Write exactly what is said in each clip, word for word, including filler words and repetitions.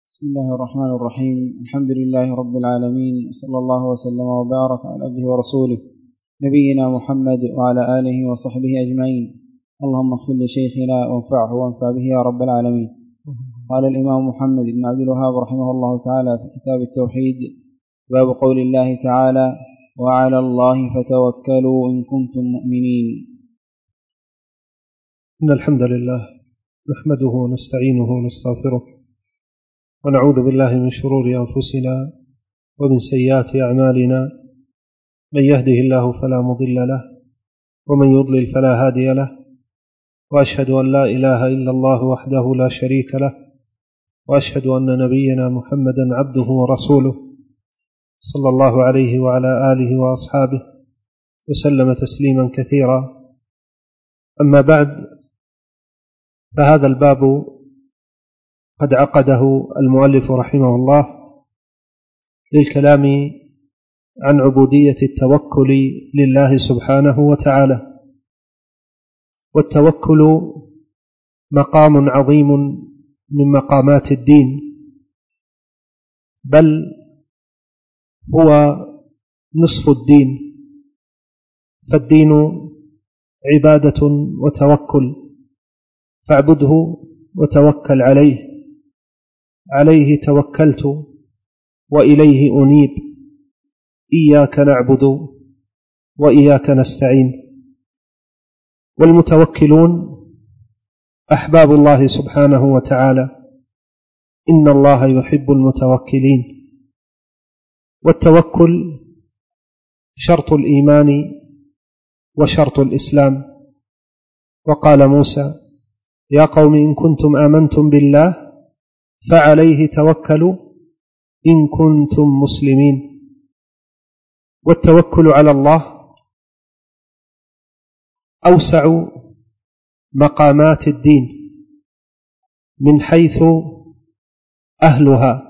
بسم الله الرحمن الرحيم. الحمد لله رب العالمين، صلى الله وسلم وبارك على عبده ورسوله نبينا محمد وعلى آله وصحبه أجمعين. اللهم اغفر لشيخنا وانفعه وانفع به يا رب العالمين. قال الإمام محمد بن عبد الوهاب رحمه الله تعالى في كتاب التوحيد: باب قول الله تعالى: وعلى الله فتوكلوا إن كنتم مؤمنين. إن الحمد لله نحمده ونستعينه ونستغفره ونعوذ بالله من شرور أنفسنا ومن سيئات أعمالنا، من يهده الله فلا مضل له ومن يضلل فلا هادي له، وأشهد أن لا إله إلا الله وحده لا شريك له، وأشهد أن نبينا محمدا عبده ورسوله صلى الله عليه وعلى آله وأصحابه وسلم تسليما كثيرا. أما بعد، فهذا الباب قد عقده المؤلف رحمه الله للكلام عن عبودية التوكل لله سبحانه وتعالى. والتوكل مقام عظيم من مقامات الدين، بل هو نصف الدين، فالدين عبادة وتوكل، فاعبده وتوكل عليه. عليه توكلت وإليه أنيب، إياك نعبد وإياك نستعين. والمتوكلون أحباب الله سبحانه وتعالى، إن الله يحب المتوكلين. والتوكل شرط الإيمان وشرط الإسلام. وقال موسى: يا قوم إن كنتم آمنتم بالله فعليه توكلوا إن كنتم مسلمين. والتوكل على الله أوسع مقامات الدين من حيث أهلها،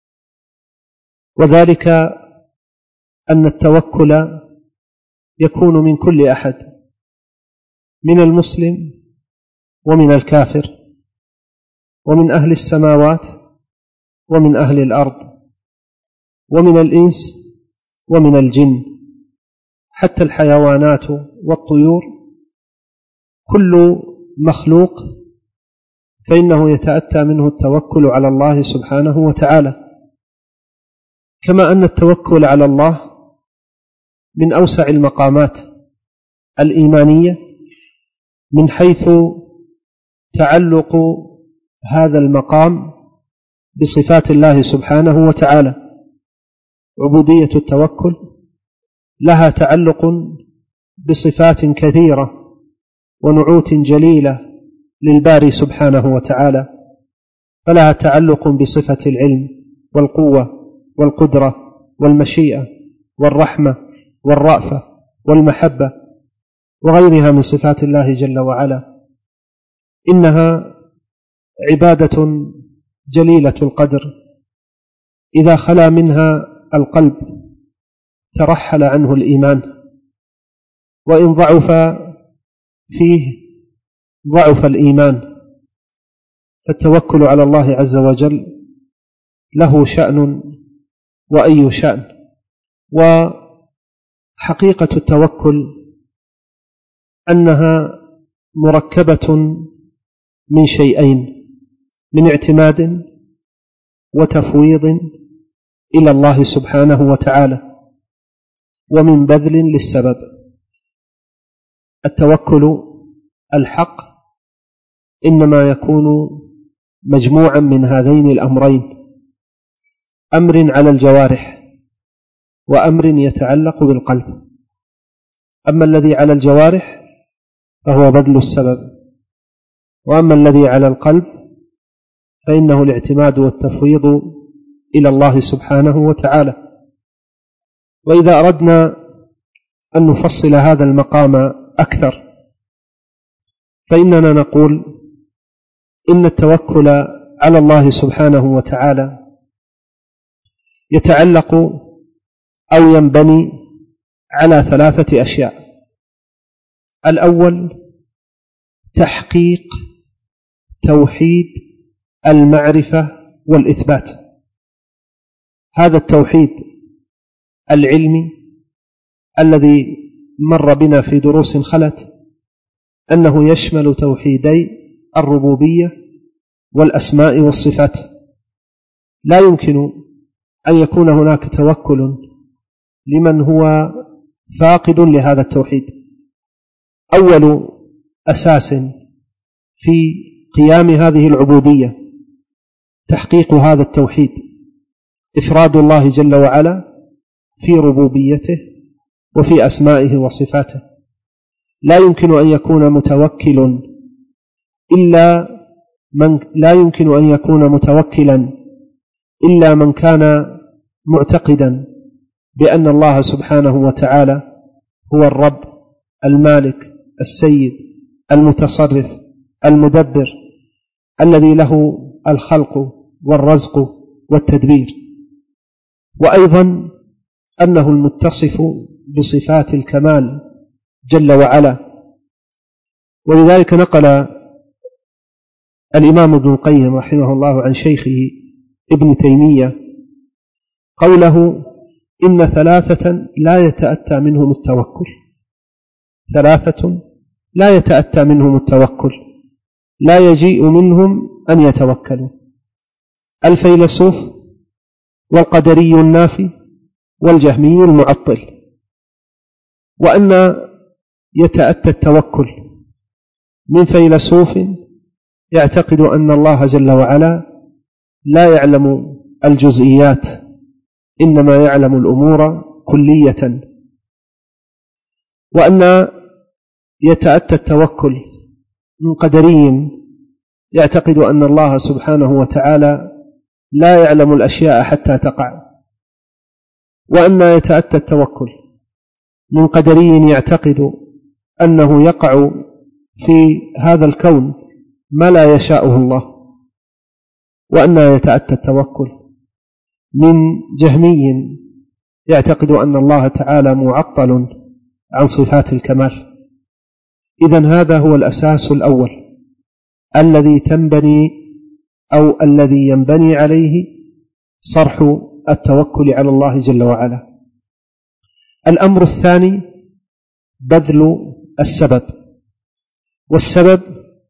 وذلك أن التوكل يكون من كل أحد، من المسلم ومن الكافر، ومن أهل السماوات ومن أهل الأرض، ومن الإنس ومن الجن، حتى الحيوانات والطيور، كل مخلوق فإنه يتأتى منه التوكل على الله سبحانه وتعالى. كما أن التوكل على الله من أوسع المقامات الإيمانية، من حيث تعلق هذا المقام بصفات الله سبحانه وتعالى. عبودية التوكل لها تعلق بصفات كثيرة ونعوت جليلة للباري سبحانه وتعالى، فلها تعلق بصفة العلم والقوة والقدرة والمشيئة والرحمة والرأفة والمحبة وغيرها من صفات الله جل وعلا. إنها عبادة جليلة القدر، إذا خلا منها القلب ترحل عنه الإيمان، وإن ضعف فيه ضعف الإيمان. فالتوكل على الله عز وجل له شأن وأي شأن. وحقيقة التوكل أنها مركبة من شيئين: من اعتماد وتفويض إلى الله سبحانه وتعالى، ومن بذل للسبب. التوكل الحق إنما يكون مجموعا من هذين الأمرين: أمر على الجوارح وأمر يتعلق بالقلب. أما الذي على الجوارح فهو بذل السبب، وأما الذي على القلب فإنه الاعتماد والتفويض إلى الله سبحانه وتعالى. وإذا أردنا أن نفصل هذا المقام أكثر، فإننا نقول إن التوكل على الله سبحانه وتعالى يتعلق أو ينبني على ثلاثة أشياء. الأول تحقيق توحيد المعرفة والإثبات. هذا التوحيد العلمي الذي مر بنا في دروس خلت أنه يشمل توحيدي الربوبية والأسماء والصفات. لا يمكن أن يكون هناك توكل لمن هو فاقد لهذا التوحيد. أول أساس في قيام هذه العبودية تحقيق هذا التوحيد، إفراد الله جل وعلا في ربوبيته وفي أسمائه وصفاته. لا يمكن أن يكون متوكل إلا من لا يمكن أن يكون متوكلا إلا من كان معتقدا بأن الله سبحانه وتعالى هو الرب المالك السيد المتصرف المدبر الذي له الخلق والرزق والتدبير، وأيضا أنه المتصف بصفات الكمال جل وعلا. ولذلك نقل الإمام ابن القيم رحمه الله عن شيخه ابن تيمية قوله: إن ثلاثة لا يتأتى منهم التوكل، ثلاثة لا يتأتى منهم التوكل، لا يجيء منهم أن يتوكلوا: الفيلسوف والقدري النافي والجهمي المعطل. وأن يتأتى التوكل من فيلسوف يعتقد أن الله جل وعلا لا يعلم الجزئيات، إنما يعلم الأمور كلية. وأن يتأتى التوكل من قدري يعتقد أن الله سبحانه وتعالى لا يعلم الأشياء حتى تقع. وأن يتأتى التوكل من قدري يعتقد أنه يقع في هذا الكون ما لا يشاءه الله. وأن يتأتى التوكل من جهمي يعتقد أن الله تعالى معطل عن صفات الكمال. إذن هذا هو الأساس الأول الذي تنبني أو الذي ينبني عليه صرح التوكل على الله جل وعلا. الأمر الثاني بذل السبب، والسبب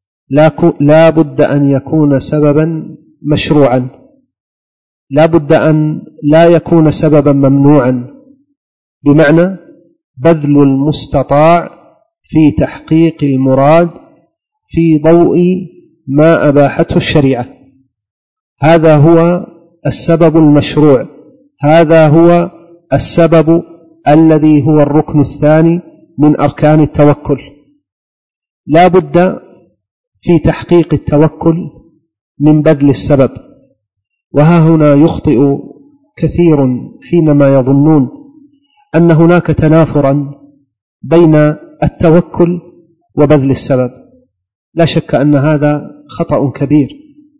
لا بد أن يكون سببا مشروعا، لا بد أن لا يكون سببا ممنوعا، بمعنى بذل المستطاع في تحقيق المراد في ضوء ما أباحته الشريعة. هذا هو السبب المشروع، هذا هو السبب الذي هو الركن الثاني من أركان التوكل. لا بد في تحقيق التوكل من بذل السبب. وها هنا يخطئ كثير حينما يظنون أن هناك تنافرا بين التوكل وبذل السبب. لا شك أن هذا خطأ كبير،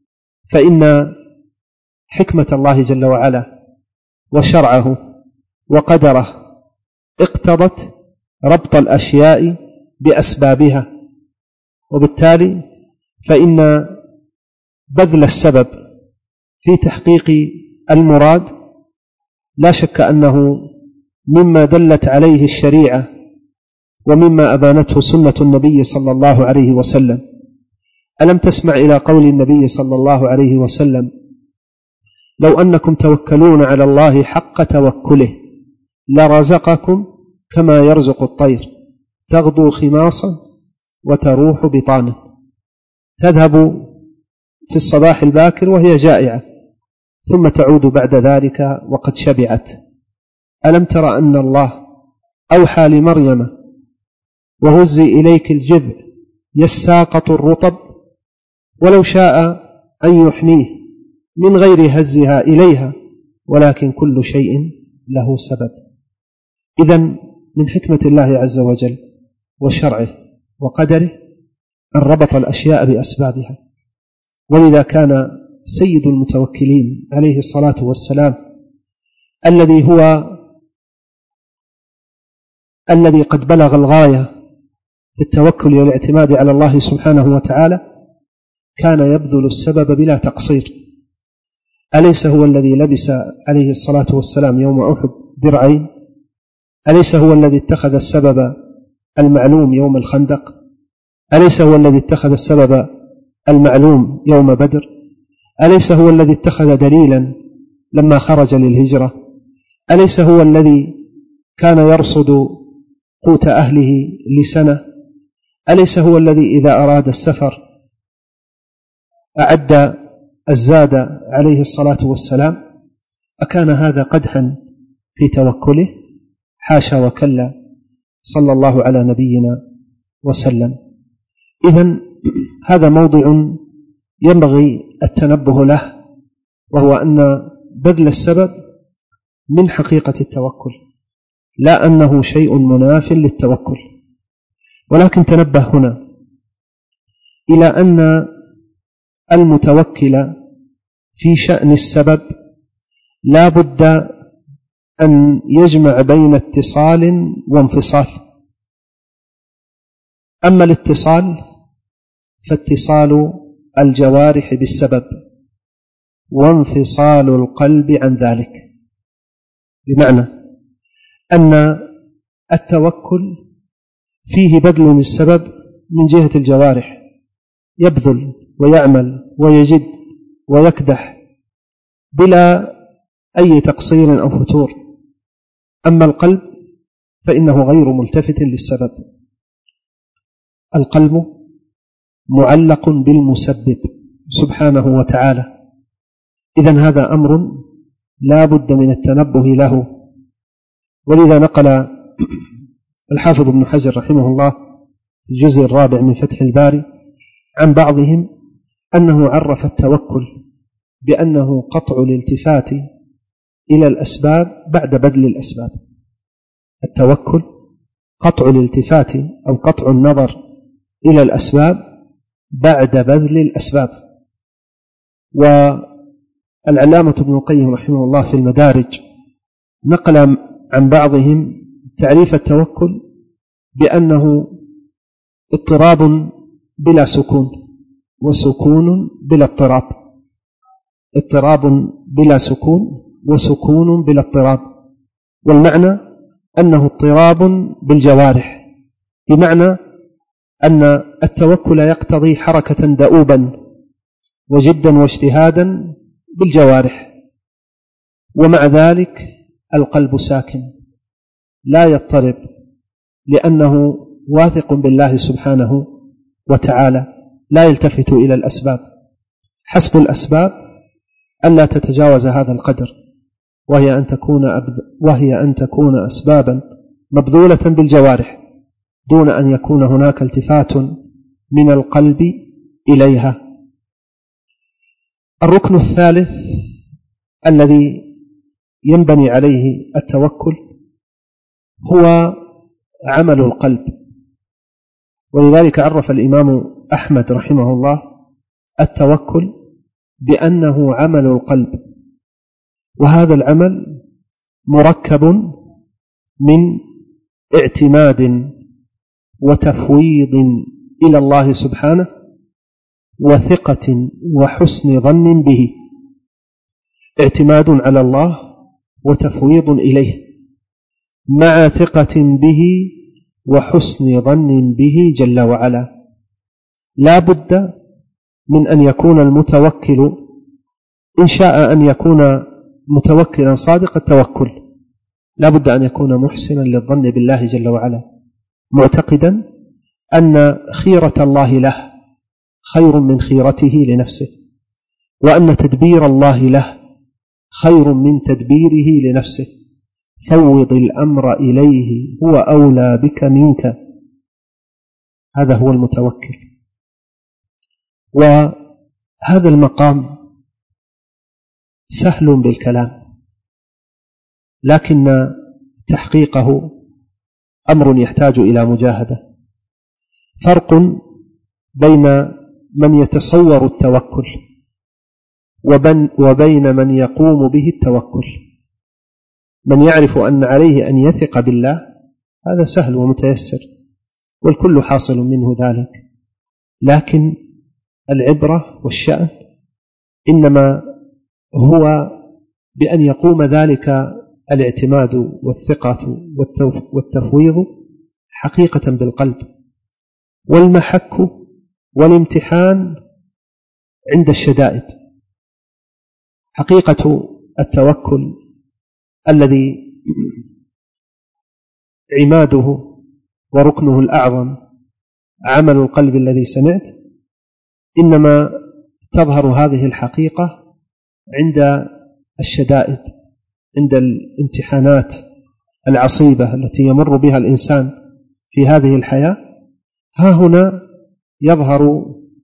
فإن حكمة الله جل وعلا وشرعه وقدره اقتضت ربط الأشياء بأسبابها، وبالتالي فإن بذل السبب في تحقيق المراد لا شك أنه مما دلت عليه الشريعة ومما أبانته سنة النبي صلى الله عليه وسلم. ألم تسمع إلى قول النبي صلى الله عليه وسلم: لو أنكم توكلون على الله حق توكله لرزقكم كما يرزق الطير تغدو خماصا وتروح بطانا، تذهب في الصباح الباكر وهي جائعة ثم تعود بعد ذلك وقد شبعت. ألم تر أن الله أوحى لمريم: وهزي إليك الجذع يساقط الرطب، ولو شاء أن يحنيه من غير هزها إليها، ولكن كل شيء له سبب. إذن من حكمة الله عز وجل وشرعه وقدره أن ربط الأشياء بأسبابها. ولذا كان سيد المتوكلين عليه الصلاة والسلام الذي هو الذي قد بلغ الغاية في التوكل والاعتماد على الله سبحانه وتعالى كان يبذل السبب بلا تقصير. أليس هو الذي لبس عليه الصلاة والسلام يوم أحد درعين؟ أليس هو الذي اتخذ السبب المعلوم يوم الخندق؟ أليس هو الذي اتخذ السبب المعلوم يوم بدر؟ أليس هو الذي اتخذ دليلا لما خرج للهجرة؟ أليس هو الذي كان يرصد قوت أهله لسنة؟ أليس هو الذي إذا أراد السفر أعد الزاد عليه الصلاة والسلام؟ أكان هذا قدحا في توكله؟ حاشا وكلا، صلى الله على نبينا وسلم. إذن هذا موضع ينبغي التنبه له، وهو أن بذل السبب من حقيقة التوكل، لا أنه شيء مناف للتوكل. ولكن تنبه هنا إلى أن المتوكل في شأن السبب لا بد أن يجمع بين اتصال وانفصال. أما الاتصال فاتصال الجوارح بالسبب، وانفصال القلب عن ذلك، بمعنى أن التوكل فيه بذل السبب من جهة الجوارح، يبذل ويعمل ويجد ويكدح بلا أي تقصير أو فتور. أما القلب فإنه غير ملتفت للسبب، القلب معلق بالمسبب سبحانه وتعالى. إذن هذا أمر لا بد من التنبه له. ولذا نقل الحافظ ابن حجر رحمه الله في الجزء الرابع من فتح الباري عن بعضهم أنه عرف التوكل بأنه قطع الالتفات إلى الأسباب بعد بذل الأسباب. التوكل قطع الالتفات أو قطع النظر إلى الأسباب بعد بذل الأسباب. والعلامة ابن القيم رحمه الله في المدارج نقل عن بعضهم تعريف التوكل بأنه اضطراب بلا سكون، وسكون بلا اضطراب. اضطراب بلا سكون وسكون بلا اضطراب، والمعنى أنه اضطراب بالجوارح، بمعنى أن التوكل يقتضي حركة دؤوبا وجدا واجتهادا بالجوارح، ومع ذلك القلب ساكن لا يضطرب، لأنه واثق بالله سبحانه وتعالى، لا يلتفت إلى الأسباب. حسب الأسباب ألا تتجاوز هذا القدر، وهي أن تكون وهي أن تكون أسبابا مبذولة بالجوارح دون أن يكون هناك التفات من القلب إليها. الركن الثالث الذي ينبني عليه التوكل هو عمل القلب. ولذلك عرف الإمام أحمد رحمه الله التوكل بأنه عمل القلب، وهذا العمل مركب من اعتماد وتفويض إلى الله سبحانه وثقة وحسن ظن به. اعتماد على الله وتفويض إليه مع ثقة به وحسن ظن به جل وعلا. لا بد من أن يكون المتوكل إن شاء أن يكون متوكلا صادق التوكل لا بد أن يكون محسنا للظن بالله جل وعلا، معتقدا أن خيرة الله له خير من خيرته لنفسه، وأن تدبير الله له خير من تدبيره لنفسه. فوض الأمر إليه هو أولى بك منك. هذا هو المتوكل. وهذا المقام سهل بالكلام، لكن تحقيقه أمر يحتاج إلى مجاهدة. فرق بين من يتصور التوكل وبين من يقوم به التوكل. من يعرف أن عليه أن يثق بالله هذا سهل ومتيسر، والكل حاصل منه ذلك، لكن العبرة والشأن إنما هو بأن يقوم ذلك الاعتماد والثقة والتفويض حقيقة بالقلب، والمحك والامتحان عند الشدائد. حقيقة التوكل الذي عماده وركنه الأعظم عمل القلب الذي سمعت، إنما تظهر هذه الحقيقة عند الشدائد، عند الامتحانات العصيبة التي يمر بها الإنسان في هذه الحياة. ها هنا يظهر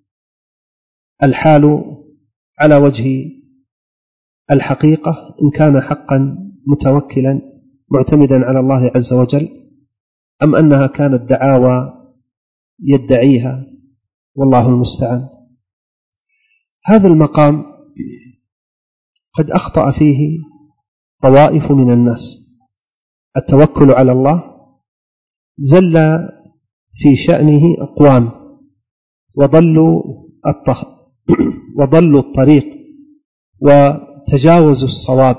الحال على وجه الحقيقة، إن كان حقا متوكلا معتمدا على الله عز وجل، أم أنها كانت دعاوى يدعيها، والله المستعان. هذا المقام قد أخطأ فيه طوائف من الناس. التوكل على الله زل في شأنه أقوام وضلوا وضلوا الطريق وتجاوزوا الصواب.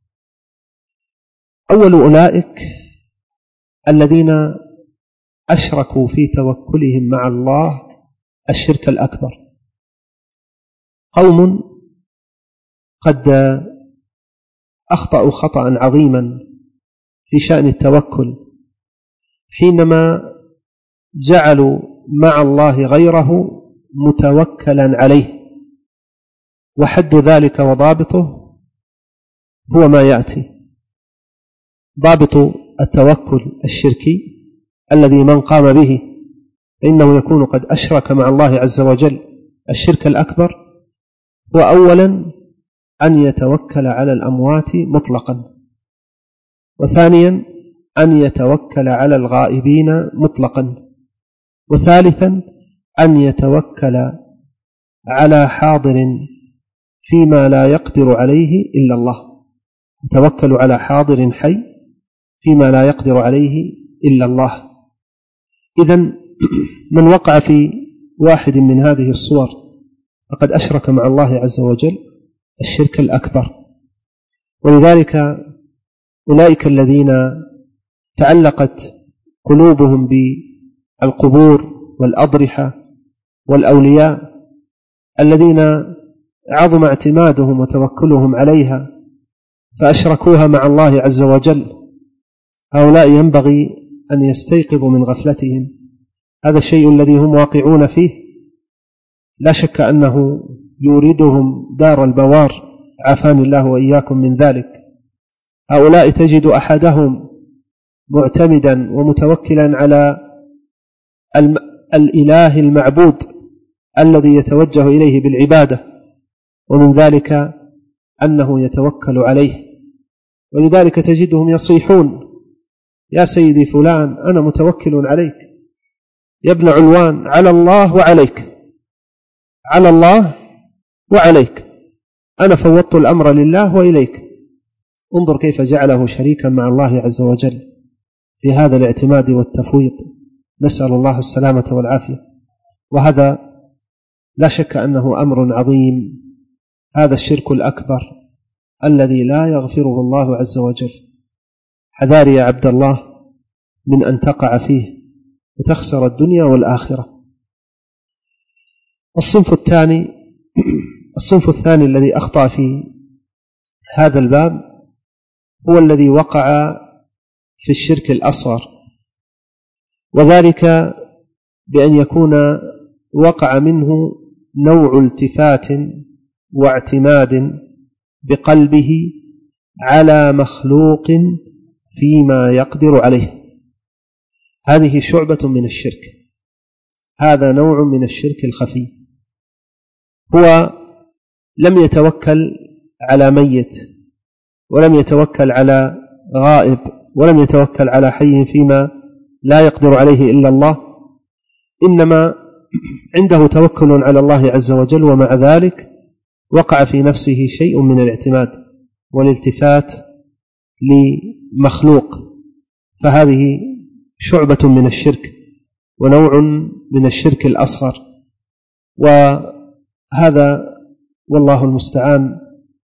أول أولئك الذين أشركوا في توكلهم مع الله الشرك الأكبر، قوم قد أخطأوا خطأ عظيما في شأن التوكل حينما جعلوا مع الله غيره متوكلا عليه، وحد ذلك وضابطه هو ما يأتي. ضابط التوكل الشركي الذي من قام به فإنه يكون قد أشرك مع الله عز وجل الشرك الأكبر، وأولا أن يتوكل على الأموات مطلقا، وثانيا أن يتوكل على الغائبين مطلقا، وثالثا أن يتوكل على حاضر فيما لا يقدر عليه إلا الله. يتوكل على حاضر حي فيما لا يقدر عليه إلا الله. إذن من وقع في واحد من هذه الصور فقد أشرك مع الله عز وجل الشرك الأكبر. ولذلك أولئك الذين تعلقت قلوبهم بالقبور والأضرحة والأولياء الذين عظم اعتمادهم وتوكلهم عليها فأشركوها مع الله عز وجل، هؤلاء ينبغي أن يستيقظوا من غفلتهم. هذا الشيء الذي هم واقعون فيه لا شك أنه يوردهم دار البوار، عافاني الله وإياكم من ذلك. هؤلاء تجد أحدهم معتمدا ومتوكلا على الإله المعبود الذي يتوجه إليه بالعبادة، ومن ذلك أنه يتوكل عليه. ولذلك تجدهم يصيحون: يا سيدي فلان أنا متوكل عليك، يا ابن علوان على الله وعليك، على الله وعليك، أنا فوضت الأمر لله وإليك. انظر كيف جعله شريكا مع الله عز وجل في هذا الاعتماد والتفويض، نسأل الله السلامة والعافية. وهذا لا شك أنه أمر عظيم، هذا الشرك الأكبر الذي لا يغفره الله عز وجل. حذار يا عبد الله من أن تقع فيه وتخسر الدنيا والآخرة. الصنف الثاني الصنف الثاني الذي أخطأ في هذا الباب هو الذي وقع في الشرك الأصغر، وذلك بأن يكون وقع منه نوع التفات واعتماد بقلبه على مخلوق فيما يقدر عليه. هذه شعبة من الشرك، هذا نوع من الشرك الخفي. هو لم يتوكل على ميت، ولم يتوكل على غائب، ولم يتوكل على حي فيما لا يقدر عليه إلا الله، إنما عنده توكل على الله عز وجل، ومع ذلك وقع في نفسه شيء من الاعتماد والالتفات لمخلوق. فهذه شعبة من الشرك ونوع من الشرك الأصغر، وهذا والله المستعان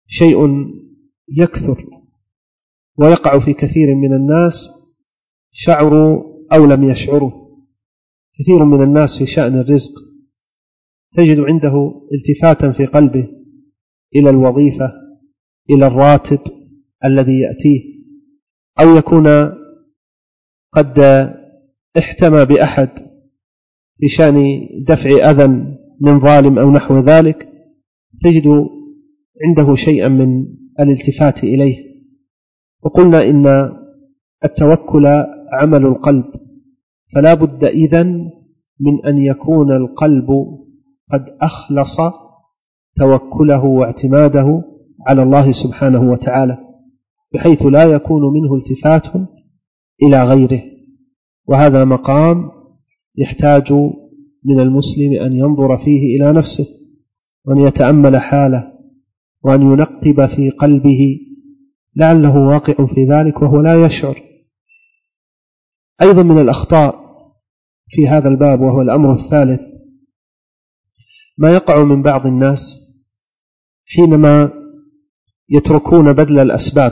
شيء يكثر ويقع في كثير من الناس شعروا أو لم يشعروا. كثير من الناس في شأن الرزق تجد عنده التفاتا في قلبه إلى الوظيفة، إلى الراتب الذي يأتيه، أو يكون قد احتمى بأحد في شأن دفع أذى من ظالم أو نحو ذلك، تجد عنده شيئا من الالتفات إليه. وقلنا إن التوكل عمل القلب، فلا بد إذن من أن يكون القلب قد أخلص توكله واعتماده على الله سبحانه وتعالى، بحيث لا يكون منه التفات إلى غيره. وهذا مقام يحتاج من المسلم أن ينظر فيه إلى نفسه، وأن يتأمل حاله، وأن ينقب في قلبه لعله واقع في ذلك وهو لا يشعر. أيضا من الأخطاء في هذا الباب، وهو الأمر الثالث، ما يقع من بعض الناس حينما يتركون بذل الأسباب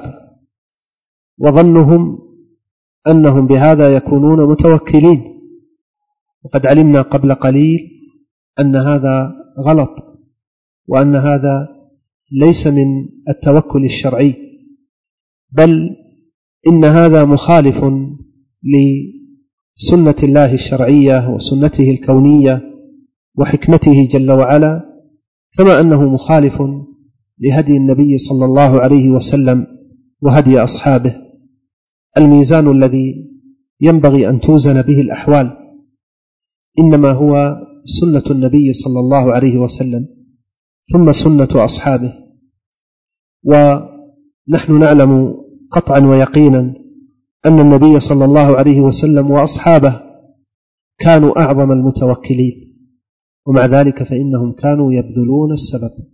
وظنهم أنهم بهذا يكونون متوكلين، وقد علمنا قبل قليل أن هذا غلط، وأن هذا ليس من التوكل الشرعي، بل إن هذا مخالف لسنة الله الشرعية وسنته الكونية وحكمته جل وعلا، كما أنه مخالف لهدي النبي صلى الله عليه وسلم وهدي أصحابه. الميزان الذي ينبغي أن توزن به الأحوال إنما هو سنة النبي صلى الله عليه وسلم ثم سنة أصحابه. ونحن نعلم قطعا ويقينا أن النبي صلى الله عليه وسلم وأصحابه كانوا أعظم المتوكلين، ومع ذلك فإنهم كانوا يبذلون السبب.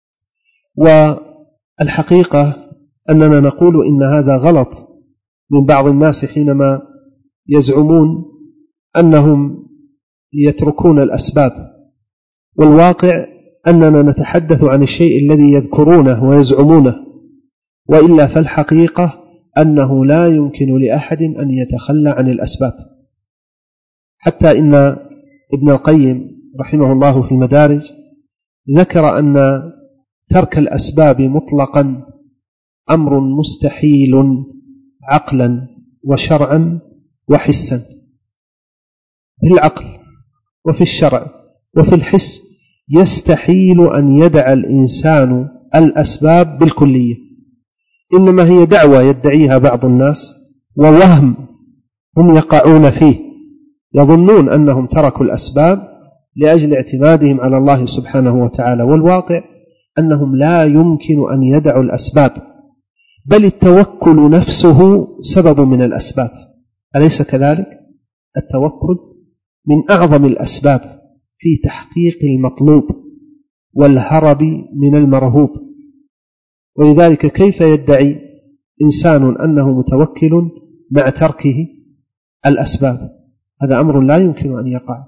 والحقيقة أننا نقول إن هذا غلط من بعض الناس حينما يزعمون أنهم يتركون الأسباب، والواقع أننا نتحدث عن الشيء الذي يذكرونه ويزعمونه، وإلا فالحقيقة أنه لا يمكن لأحد أن يتخلى عن الأسباب. حتى إن ابن القيم رحمه الله في المدارج ذكر أن ترك الأسباب مطلقا أمر مستحيل عقلا وشرعا وحسا. في العقل وفي الشرع وفي الحس يستحيل أن يدع الإنسان الأسباب بالكلية، إنما هي دعوة يدعيها بعض الناس ووهم هم يقعون فيه، يظنون أنهم تركوا الأسباب لأجل اعتمادهم على الله سبحانه وتعالى، والواقع أنهم لا يمكن أن يدعوا الأسباب، بل التوكل نفسه سبب من الأسباب، أليس كذلك؟ التوكل من أعظم الأسباب في تحقيق المطلوب والهرب من المرهوب. ولذلك كيف يدعي إنسان أنه متوكل مع تركه الأسباب؟ هذا أمر لا يمكن أن يقع.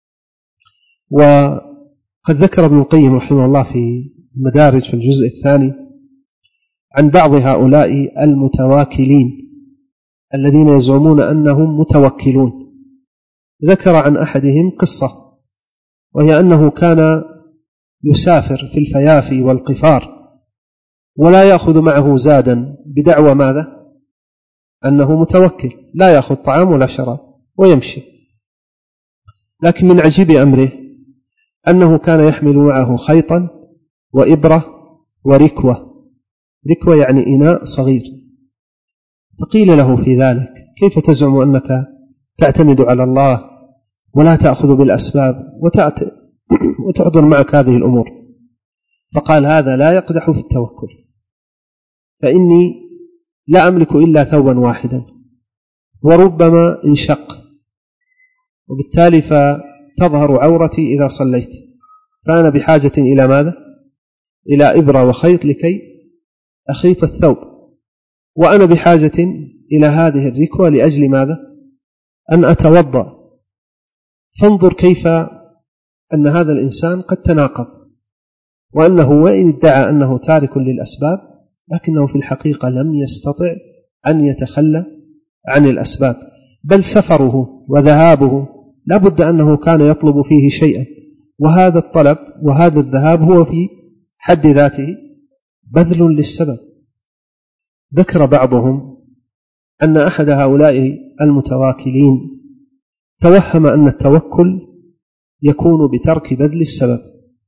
وقد ذكر ابن القيم رحمه الله في المدارج في الجزء الثاني عن بعض هؤلاء المتواكلين الذين يزعمون أنهم متوكلون. ذكر عن أحدهم قصة، وهي أنه كان يسافر في الفيافي والقفار ولا يأخذ معه زادا بدعوى ماذا؟ أنه متوكل، لا يأخذ طعام ولا شراب ويمشي. لكن من عجيب أمره أنه كان يحمل معه خيطا وإبرة وركوة. ركوة يعني إناء صغير. فقيل له في ذلك: كيف تزعم أنك تعتمد على الله ولا تأخذ بالأسباب وتحضر معك هذه الأمور؟ فقال: هذا لا يقدح في التوكل، فإني لا أملك إلا ثوبا واحدا وربما انشق، وبالتالي فتظهر عورتي إذا صليت، فأنا بحاجة إلى ماذا؟ إلى إبرة وخيط لكي أخيط الثوب، وأنا بحاجة إلى هذه الركوة لأجل ماذا؟ أن أتوضأ. فانظر كيف أن هذا الإنسان قد تناقض. وأنه وإن ادعى أنه تارك للأسباب لكنه في الحقيقة لم يستطع أن يتخلى عن الأسباب، بل سفره وذهابه لا بد أنه كان يطلب فيه شيئا، وهذا الطلب وهذا الذهاب هو في حد ذاته بذل للسبب. ذكر بعضهم أن أحد هؤلاء المتواكلين توهم أن التوكل يكون بترك بذل السبب،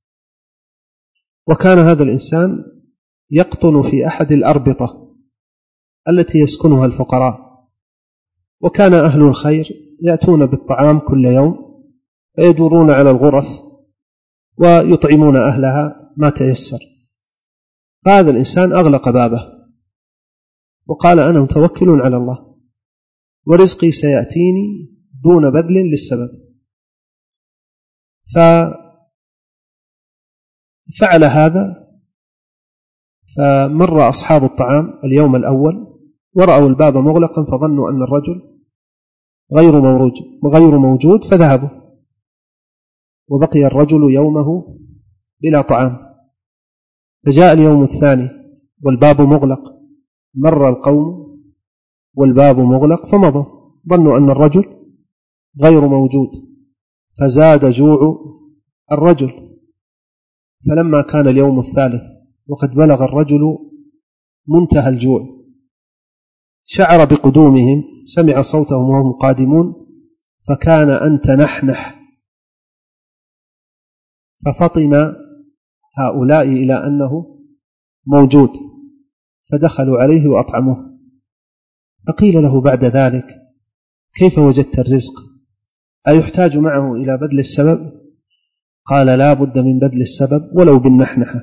وكان هذا الإنسان يقطن في أحد الأربطة التي يسكنها الفقراء، وكان أهل الخير يأتون بالطعام كل يوم فيدورون على الغرف ويطعمون أهلها ما تيسر. فهذا الإنسان أغلق بابه وقال أنا متوكل على الله ورزقي سيأتيني دون بذل للسبب. ففعل هذا، فمر أصحاب الطعام اليوم الأول ورأوا الباب مغلقا فظنوا أن الرجل غير موجود غير موجود فذهبوا، وبقي الرجل يومه بلا طعام. فجاء اليوم الثاني والباب مغلق، مر القوم والباب مغلق فمضوا، ظنوا أن الرجل غير موجود، فزاد جوع الرجل. فلما كان اليوم الثالث وقد بلغ الرجل منتهى الجوع شعر بقدومهم، سمع صوتهم وهم قادمون فكان أن تنحنح، ففطن هؤلاء إلى أنه موجود فدخلوا عليه وأطعموه. فقيل له بعد ذلك كيف وجدت الرزق؟ أيحتاج معه إلى بذل السبب؟ قال لا بد من بذل السبب ولو بالنحنحة،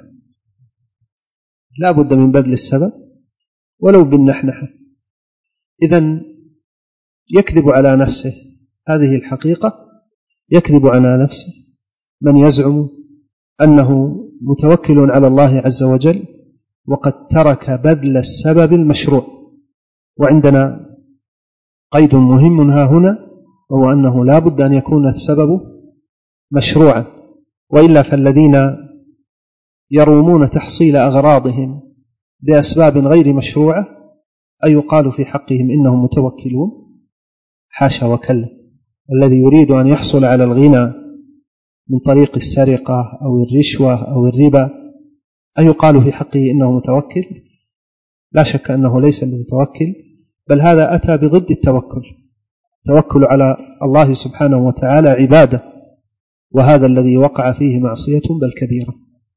لا بد من بذل السبب ولو بالنحنحة. إذن يكذب على نفسه، هذه الحقيقة، يكذب على نفسه من يزعم أنه متوكل على الله عز وجل وقد ترك بذل السبب المشروع. وعندنا قيد مهم ها هنا، وهو أنه لا بد أن يكون السبب مشروعا، وإلا فالذين يرومون تحصيل أغراضهم بأسباب غير مشروعة أيقال في حقهم إنهم متوكلون؟ حاشا وكلا. الذي يريد أن يحصل على الغنى من طريق السرقة أو الرشوة أو الربا أيقال في حقه إنه متوكل؟ لا شك أنه ليس متوكل، بل هذا أتى بضد التوكل. التوكل على الله سبحانه وتعالى عبادة، وهذا الذي وقع فيه معصية بل كبيرة.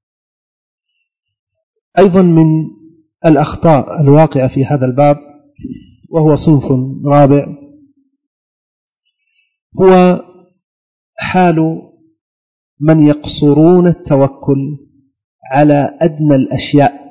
أيضا من الأخطاء الواقعة في هذا الباب، وهو صنف رابع، هو حال من يقصرون التوكل على أدنى الأشياء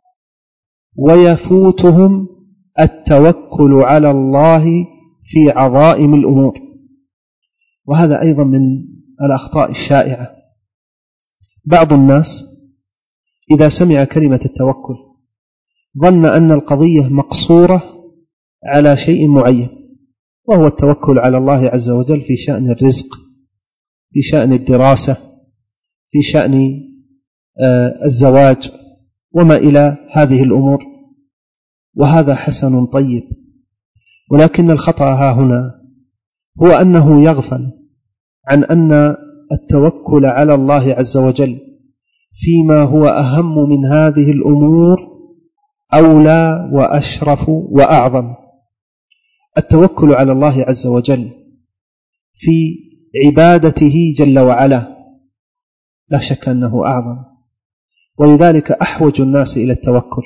ويفوتهم التوكل على الله في عظائم الأمور، وهذا أيضا من الأخطاء الشائعة. بعض الناس إذا سمع كلمة التوكل ظن أن القضية مقصورة على شيء معين، وهو التوكل على الله عز وجل في شأن الرزق، في شأن الدراسة، في شأن الزواج وما إلى هذه الأمور، وهذا حسن طيب. ولكن الخطأ ها هنا هو أنه يغفل عن أن التوكل على الله عز وجل فيما هو أهم من هذه الأمور أولى وأشرف وأعظم. التوكل على الله عز وجل في عبادته جل وعلا لا شك أنه أعظم، ولذلك أحوج الناس إلى التوكل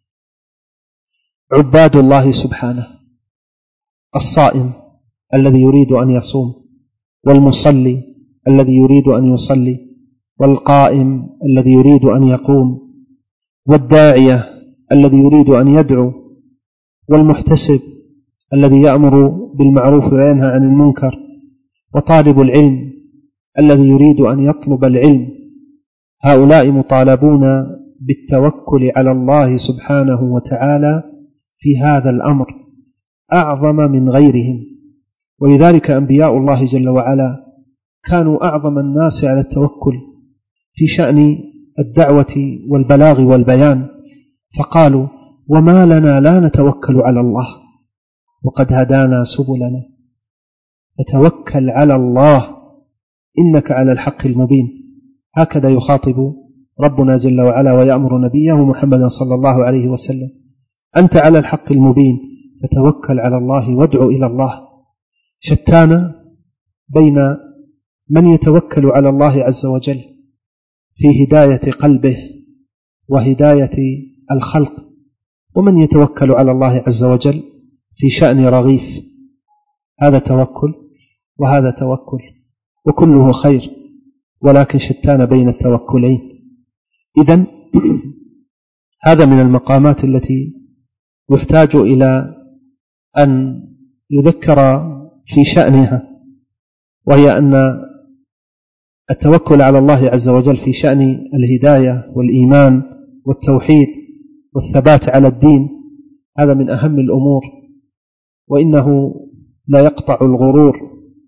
عباد الله سبحانه، الصائم الذي يريد أن يصوم، والمصلي الذي يريد أن يصلي، والقائم الذي يريد أن يقوم، والداعية الذي يريد أن يدعو، والمحتسب الذي يأمر بالمعروف وينهى عن المنكر، وطالب العلم الذي يريد أن يطلب العلم. هؤلاء مطالبون بالتوكل على الله سبحانه وتعالى في هذا الأمر أعظم من غيرهم. ولذلك أنبياء الله جل وعلا كانوا أعظم الناس على التوكل في شأن الدعوة والبلاغ والبيان، فقالوا: وما لنا لا نتوكل على الله وقد هدانا سبلنا، فتوكل على الله إنك على الحق المبين. هكذا يخاطب ربنا جل وعلا ويأمر نبيه محمدا صلى الله عليه وسلم: أنت على الحق المبين فتوكل على الله وادع إلى الله. شتان بين من يتوكل على الله عز وجل في هداية قلبه وهداية الخلق، ومن يتوكل على الله عز وجل في شأن رغيف. هذا توكل وهذا توكل، وكله خير، ولكن شتان بين التوكلين. إذن هذا من المقامات التي يحتاج إلى أن يذكر في شأنها، وهي أن التوكل على الله عز وجل في شأن الهداية والإيمان والتوحيد والثبات على الدين، هذا من أهم الأمور، وإنه لا يقطع الغرور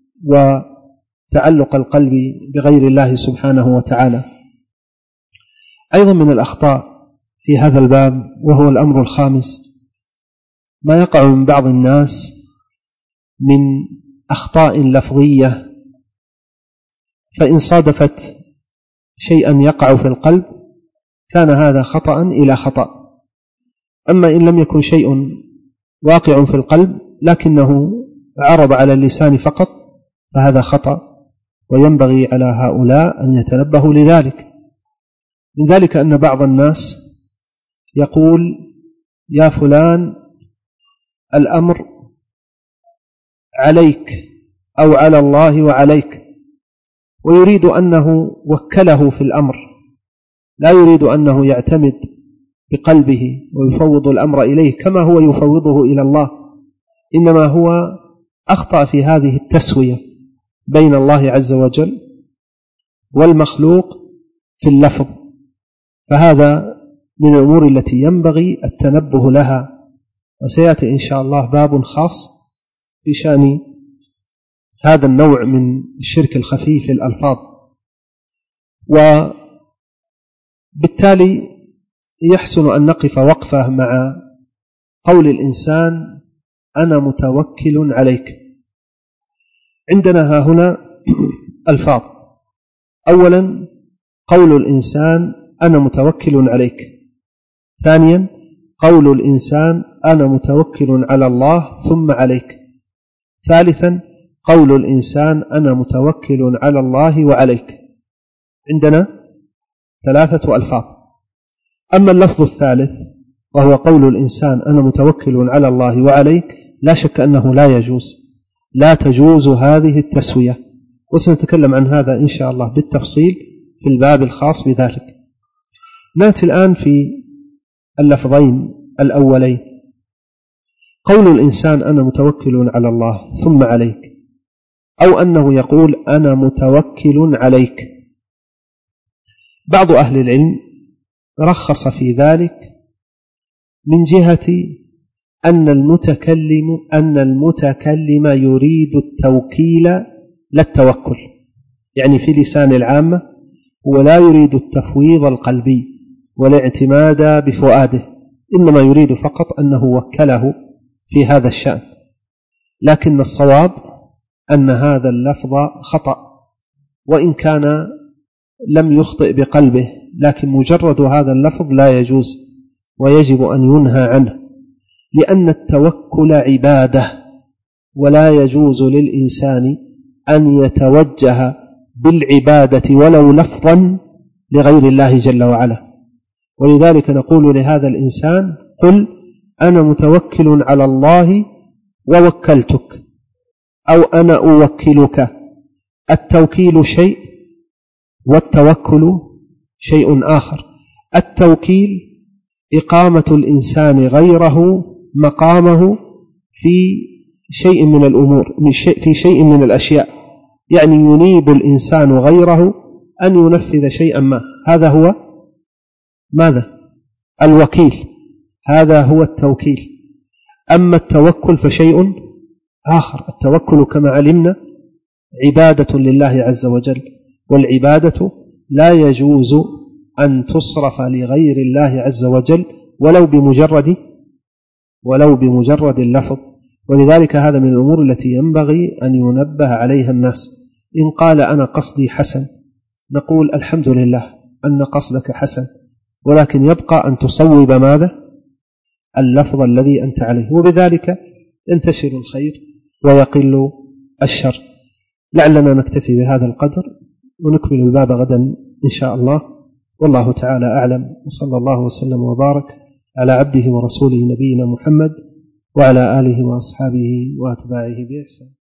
وتعلق القلب بغير الله سبحانه وتعالى. أيضا من الأخطاء في هذا الباب، وهو الأمر الخامس، ما يقع من بعض الناس من أخطاء لفظية، فإن صادفت شيئا يقع في القلب كان هذا خطأ إلى خطأ، أما إن لم يكن شيء واقع في القلب لكنه عرض على اللسان فقط فهذا خطأ، وينبغي على هؤلاء أن يتنبهوا لذلك. من ذلك أن بعض الناس يقول: يا فلان الأمر عليك أو على الله وعليك، ويريد أنه وكله في الأمر، لا يريد أنه يعتمد بقلبه ويفوض الأمر إليه كما هو يفوضه إلى الله، إنما هو أخطأ في هذه التسوية بين الله عز وجل والمخلوق في اللفظ، فهذا من الأمور التي ينبغي التنبه لها، وسيأتي إن شاء الله باب خاص في شأن هذا النوع من الشرك الخفي في الألفاظ. وبالتالي يحسن أن نقف وقفة مع قول الإنسان: أنا متوكل عليك. عندنا ها هنا ألفاظ. أولا قول الإنسان: أنا متوكل عليك. ثانيا قول الإنسان: أنا متوكل على الله ثم عليك. ثالثا قول الإنسان: أنا متوكل على الله وعليك. عندنا ثلاثة ألفاظ. أما اللفظ الثالث وهو قول الإنسان: أنا متوكل على الله وعليك، لا شك أنه لا يجوز، لا تجوز هذه التسوية، وسنتكلم عن هذا إن شاء الله بالتفصيل في الباب الخاص بذلك. نأتي الآن في اللفظين الأولين. قول الإنسان: أنا متوكل على الله ثم عليك، أو أنه يقول: أنا متوكل عليك. بعض أهل العلم رخص في ذلك من جهة أن المتكلم أن المتكلم يريد التوكيل لا التوكل، يعني في لسان العامة هو لا يريد التفويض القلبي والاعتماد بفؤاده، إنما يريد فقط أنه وكله في هذا الشأن. لكن الصواب أن هذا اللفظ خطأ، وإن كان لم يخطئ بقلبه، لكن مجرد هذا اللفظ لا يجوز ويجب أن ينهى عنه، لأن التوكل عبادة، ولا يجوز للإنسان أن يتوجه بالعبادة ولو لفظا لغير الله جل وعلا. ولذلك نقول لهذا الإنسان: قل أنا متوكل على الله ووكلتك، أو أنا أوكلك. التوكيل شيء والتوكل شيء آخر. التوكيل إقامة الإنسان غيره مقامه في شيء من الأمور، في شيء من الأشياء، يعني ينيب الإنسان غيره أن ينفذ شيئا ما، هذا هو ماذا؟ الوكيل، هذا هو التوكيل. أما التوكل فشيء آخر. التوكل كما علمنا عبادة لله عز وجل، والعبادة لا يجوز أن تصرف لغير الله عز وجل ولو بمجرد ولو بمجرد اللفظ. ولذلك هذا من الأمور التي ينبغي أن ينبه عليها الناس. إن قال أنا قصدي حسن نقول الحمد لله أن قصدك حسن، ولكن يبقى أن تصوب ماذا؟ اللفظ الذي أنت عليه، وبذلك ينتشر الخير ويقل الشر. لعلنا نكتفي بهذا القدر ونكمل الباب غدا إن شاء الله، والله تعالى أعلم، وصلى الله وسلم وبارك على عبده ورسوله نبينا محمد وعلى آله وأصحابه وأتباعه بإحسان.